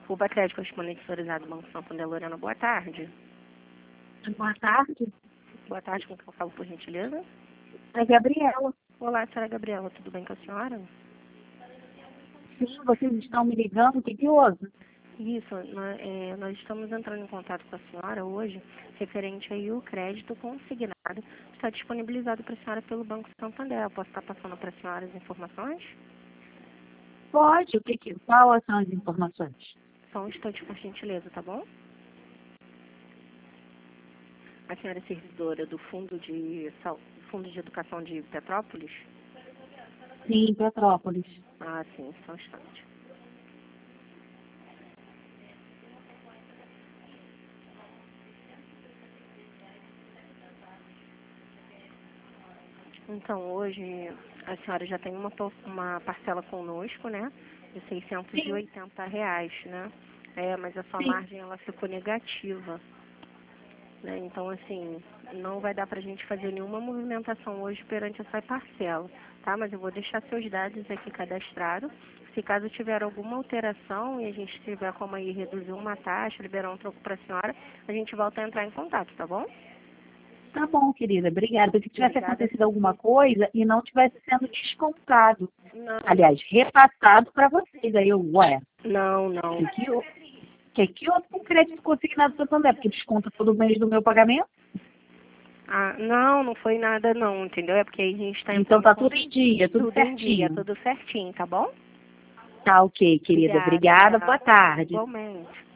Cuba Crédito Correspondente Autorizado Banco Santander Lorena, boa tarde. Boa tarde. Boa tarde, com quem eu falo, por gentileza? É Gabriela. Olá, senhora Gabriela, tudo bem com a senhora? Sim, vocês estão me ligando, que houve? Isso, nós estamos entrando em contato com a senhora hoje, referente aí o crédito consignado, está disponibilizado para a senhora pelo Banco Santander. Eu posso estar passando para a senhora as informações? Pode, quais são as informações? Só um instante, por gentileza, tá bom? A senhora é servidora do Fundo de Educação de Petrópolis? Sim, Petrópolis. Ah, sim, só um instante. Então, hoje a senhora já tem uma parcela conosco, né? De R$ 680, né? Mas a sua Sim. margem, ela ficou negativa, né? Então, assim, não vai dar pra gente fazer nenhuma movimentação hoje perante essa parcela, tá? Mas eu vou deixar seus dados aqui cadastrados. Se caso tiver alguma alteração e a gente tiver como aí reduzir uma taxa, liberar um troco para a senhora, a gente volta a entrar em contato, tá bom? Tá bom, querida, obrigada. Porque tivesse Obrigada. acontecido alguma coisa e não tivesse sendo descontado. Não, Aliás, repassado para vocês. Aí eu, não. que houve com o crédito consignado do Santander? Porque desconta todo mês do meu pagamento? Ah, não foi nada não, entendeu? É porque aí a gente está Então tá tudo em dia, tudo tudo em dia, certinho. tudo certinho, tá bom? Tá ok, querida. Obrigada, boa tarde. Igualmente.